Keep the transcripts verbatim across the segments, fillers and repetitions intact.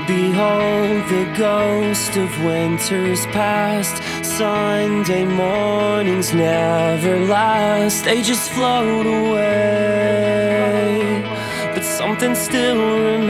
Behold the ghost of winter's past. Sunday mornings never last, they just float away. But something still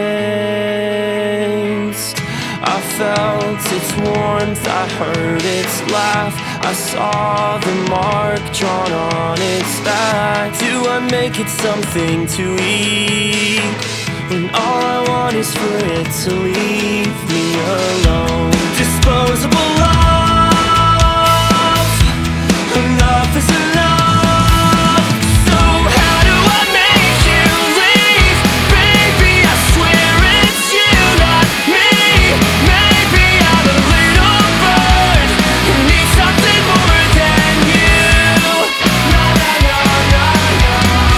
remains. I felt its warmth, I heard its laugh, I saw the mark drawn on its back. Do I make it something to eat when all I want is for it to leave me alone? Disposable love, enough is enough. So how do I make you leave? Baby, I swear it's you, not me. Maybe I'm a little bird who needs something more than you. No, no, no, no, no.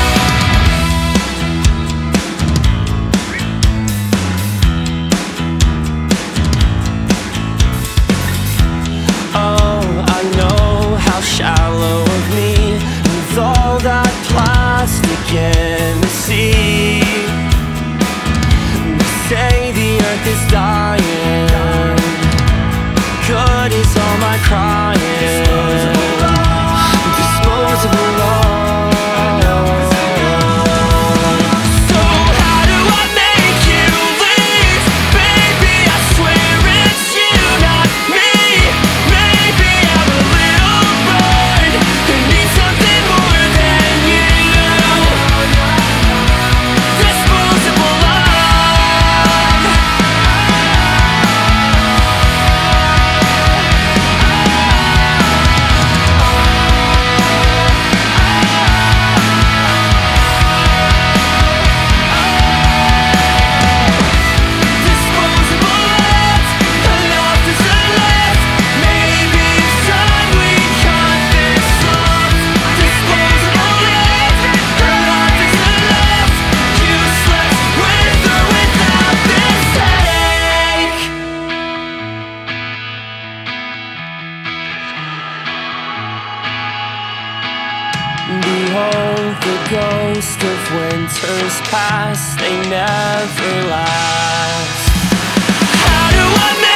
Oh, I know how shallow of me, with all that plastic in the sea. They say the earth is dying, good is all my crying. Disposable love, disposable love. So how do I make you leave? Baby, I swear it's you, not me. Maybe I'm a little bird who needs something more than you. Disposable love. Disposable love, enough is enough. Maybe it's time we cut this off. Disposable love, enough is enough. Useless with or without this headache. Behold the ghost of winter's past, they never last. How do I make